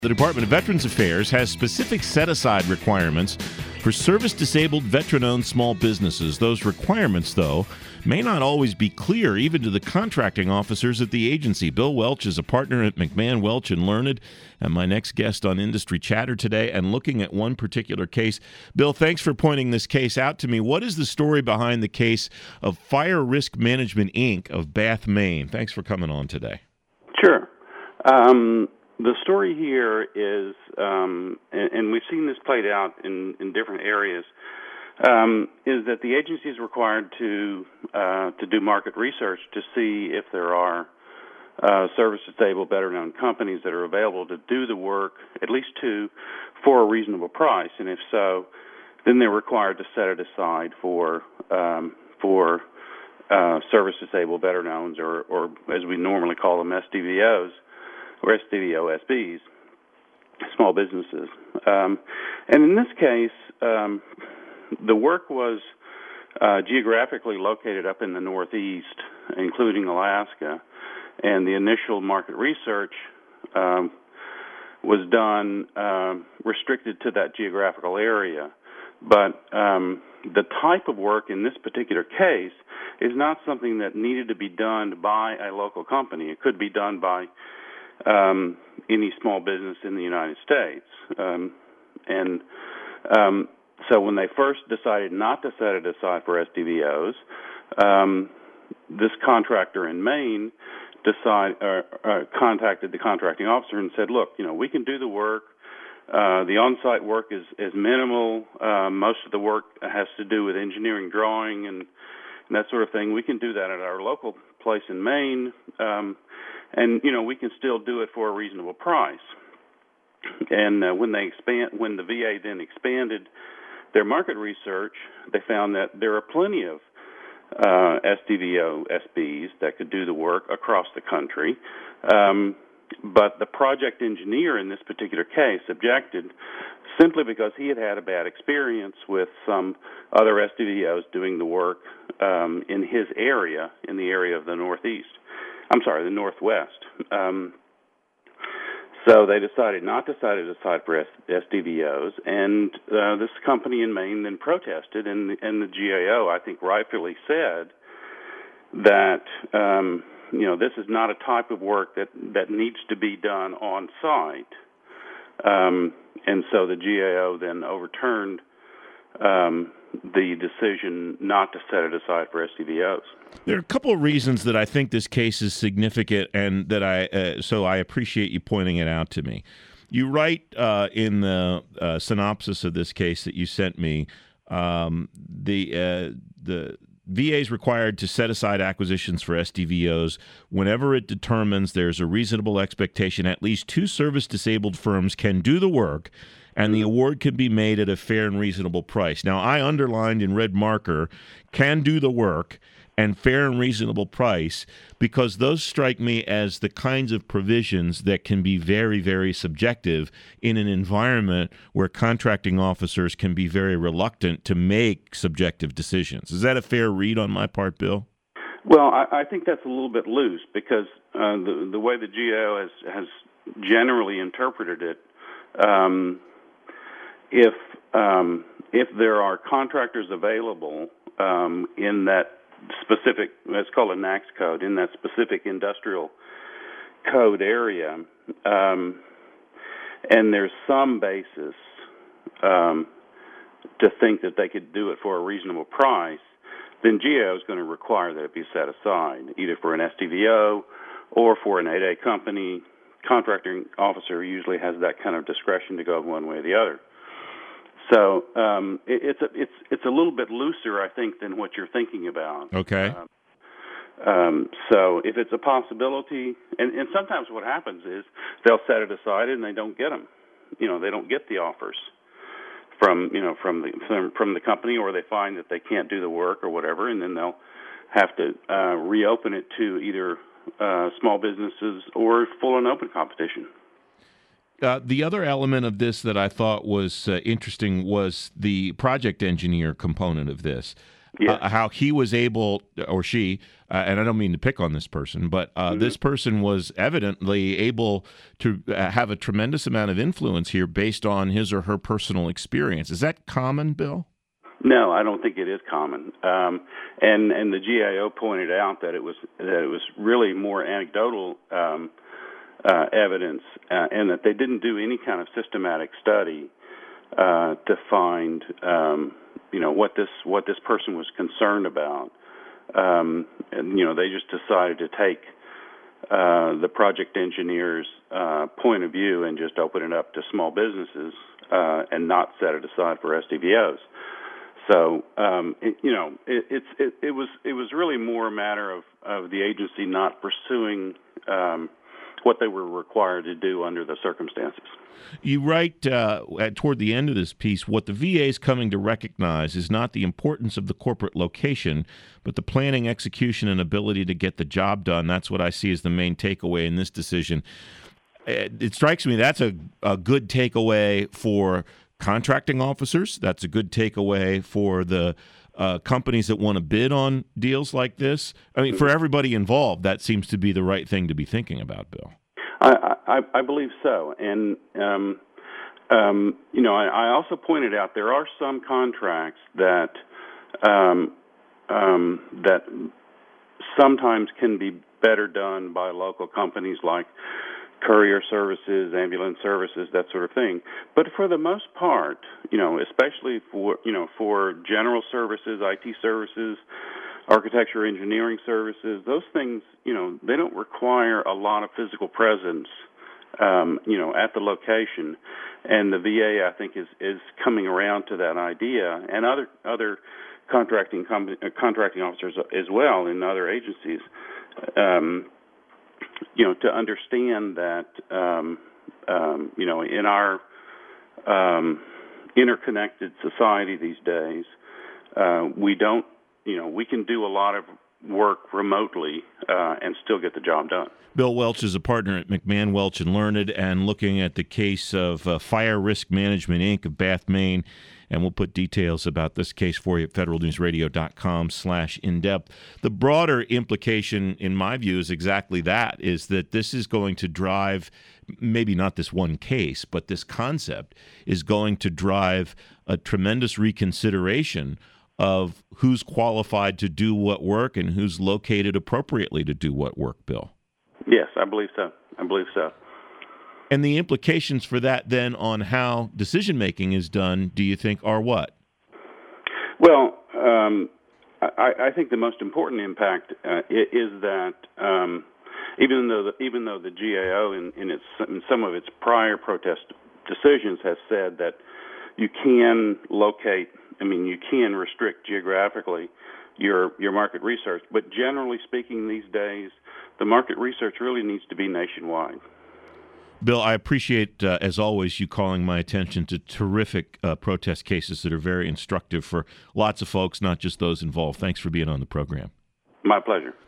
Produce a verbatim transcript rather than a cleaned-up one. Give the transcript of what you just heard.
The Department of Veterans Affairs has specific set-aside requirements for service-disabled veteran-owned small businesses. Those requirements, though, may not always be clear even to the contracting officers at the agency. Bill Welch is a partner at McMahon, Welch and Learned, and my next guest on Industry Chatter today, and looking at one particular case. Bill, thanks for pointing this case out to me. What is the story behind the case of Fire Risk Management, Incorporated of Bath, Maine? Thanks for coming on today. Sure. Um, the story here is, um, and, and we've seen this played out in, in different areas, um, is that the agency is required to uh, to do market research to see if there are uh, service-disabled, better-known companies that are available to do the work, at least two, for a reasonable price. And if so, then they're required to set it aside for um, for uh, service-disabled, better-knowns, or, or as we normally call them, S D V Os. Or S D V O S Bs, small businesses. Um, and in this case, um, the work was uh, geographically located up in the Northeast, including Alaska, and the initial market research um, was done uh, restricted to that geographical area. But um, the type of work in this particular case is not something that needed to be done by a local company. It could be done by Um, any small business in the United States. Um, and um, so when they first decided not to set it aside for S D V Os, um, this contractor in Maine decide, uh, uh, contacted the contracting officer and said, look, you know, we can do the work. Uh, the on-site work is, is minimal. Uh, most of the work has to do with engineering drawing and, and that sort of thing. We can do that at our local place in Maine. Um, And, you know, we can still do it for a reasonable price. And uh, when they expand, when the V A then expanded their market research, they found that there are plenty of uh, S D V O S Bs that could do the work across the country. Um, but the project engineer in this particular case objected simply because he had had a bad experience with some other S D V Os doing the work um, in his area, in the area of the Northeast. I'm sorry, the Northwest. Um, so they decided not to set it aside for S D V Os, and uh, this company in Maine then protested, and, and the G A O, I think, rightfully said that, um, you know, this is not a type of work that, that needs to be done on site. Um, and so the G A O then overturned um, the decision not to set it aside for S D V Os. There are a couple of reasons that I think this case is significant, and that I uh, so I appreciate you pointing it out to me. You write uh, in the uh, synopsis of this case that you sent me, um, the uh, the V A is required to set aside acquisitions for S D V Os whenever it determines there's a reasonable expectation at least two service-disabled firms can do the work, and the award can be made at a fair and reasonable price. Now, I underlined in red marker, can do the work and fair and reasonable price, because those strike me as the kinds of provisions that can be very, very subjective in an environment where contracting officers can be very reluctant to make subjective decisions. Is that a fair read on my part, Bill? Well, I, I think that's a little bit loose, because uh, the, the way the G A O has, has generally interpreted it, um, if um, if there are contractors available um, in that specific, it's called a NAICS code, in that specific industrial code area, um, and there's some basis um, to think that they could do it for a reasonable price, then G A O is going to require that it be set aside, either for an S D V O or for an eight A company. Contracting officer usually has that kind of discretion to go one way or the other. So um, it, it's a it's it's a little bit looser, I think, than what you're thinking about. Okay. Um, um, so if it's a possibility, and, and sometimes what happens is they'll set it aside and they don't get them. You know, they don't get the offers from you know from the from, from the company, or they find that they can't do the work or whatever, and then they'll have to uh, reopen it to either uh, small businesses or full and open competition. Uh, the other element of this that I thought was uh, interesting was the project engineer component of this. Yes. uh, how he was able, or she, uh, and I don't mean to pick on this person, but uh, mm-hmm. this person was evidently able to uh, have a tremendous amount of influence here based on his or her personal experience. Is that common, Bill? No, I don't think it is common. Um, and and the G A O pointed out that it was that it was really more anecdotal um, uh, evidence, uh, and that they didn't do any kind of systematic study uh, to find um, you know what this what this person was concerned about. Um, and you know they just decided to take uh, the project engineer's uh, point of view and just open it up to small businesses uh, and not set it aside for S D V Os. So um, it, you know, it, it's it, it was it was really more a matter of, of the agency not pursuing um, what they were required to do under the circumstances. You write uh, at, toward the end of this piece, what the V A is coming to recognize is not the importance of the corporate location, but the planning, execution, and ability to get the job done. That's what I see as the main takeaway in this decision. It, it strikes me that's a, a good takeaway for contracting officers. That's a good takeaway for the uh, companies that want to bid on deals like this. I mean, for everybody involved, that seems to be the right thing to be thinking about, Bill. I, I, I believe so. And, um, um, you know, I, I also pointed out there are some contracts that um, um, that sometimes can be better done by local companies like courier services, ambulance services, that sort of thing. But for the most part, you know, especially for, you know, for general services, I T services, architecture, engineering services, those things, you know, they don't require a lot of physical presence, um, you know, at the location. And the V A, I think, is, is coming around to that idea, and other other contracting com- contracting officers as well in other agencies. Um, you know, to understand that, um, um, you know, in our um, interconnected society these days, uh, we don't, you know, we can do a lot of work remotely uh, and still get the job done. Bill Welch is a partner at McMahon, Welch and Learned, and looking at the case of uh, Fire Risk Management, Incorporated of Bath, Maine. And we'll put details about this case for you at federalnewsradio.com slash in-depth. The broader implication, in my view, is exactly that, is that this is going to drive, maybe not this one case, but this concept is going to drive a tremendous reconsideration of who's qualified to do what work and who's located appropriately to do what work, Bill. Yes, I believe so. I believe so. And the implications for that then on how decision-making is done, do you think, are what? Well, um, I, I think the most important impact uh, is that um, even though the, even though the G A O in, in, its, in some of its prior protest decisions has said that you can locate, I mean, you can restrict geographically your your market research, but generally speaking these days, the market research really needs to be nationwide. Bill, I appreciate, uh, as always, you calling my attention to terrific uh, protest cases that are very instructive for lots of folks, not just those involved. Thanks for being on the program. My pleasure.